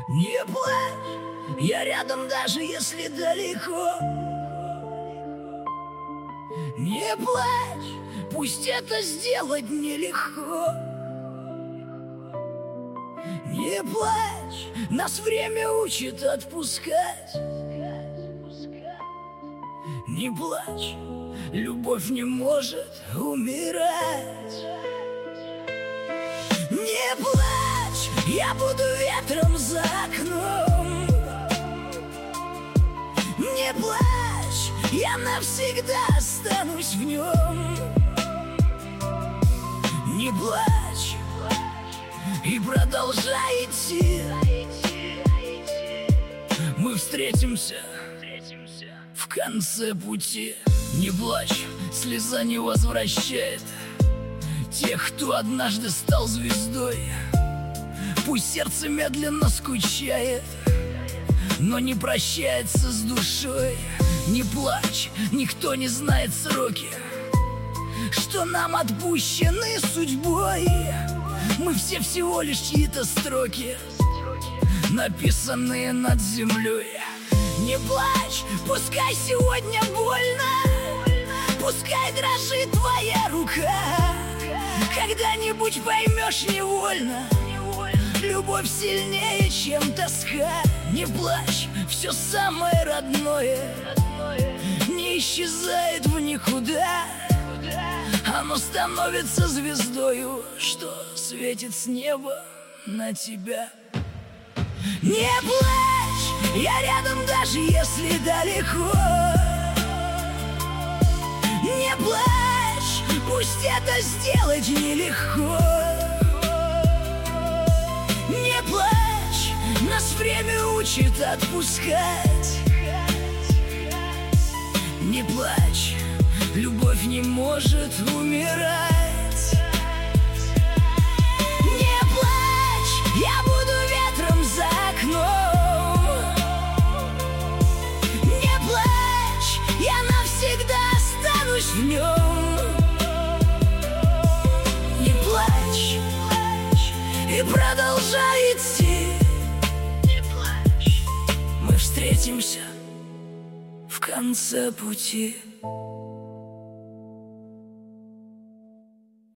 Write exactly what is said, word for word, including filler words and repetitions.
Не плачь, я рядом, даже если далеко. Не плачь, пусть это сделать нелегко. Не плачь, нас время учит отпускать. Не плачь, любовь не может умирать. Не плачь, я буду ветром за окном. Не плачь, я навсегда останусь в нем. Не плачь и продолжай идти. Мы встретимся в конце пути. Не плачь, слеза не возвращает тех, кто однажды стал звездой. Пусть сердце медленно скучает, но не прощается с душой. Не плачь, никто не знает сроки, что нам отпущены судьбой. Мы все всего лишь чьи-то строки, написанные над землей. Не плачь, пускай сегодня больно, пускай дрожит твоя рука. Когда-нибудь поймешь невольно, любовь сильнее, чем тоска. Не плачь, все самое родное не исчезает в никуда. Оно становится звездою, что светит с неба на тебя. Не плачь, я рядом, даже если далеко. Не плачь, пусть это сделать нелегко. Не плачь, нас время учит отпускать. Не плачь, любовь не может умирать. Не плачь, я буду ветром за окном. Не плачь, я навсегда останусь в нем. Не плачь и продолжай идти. Не плачь, мы встретимся в конце пути.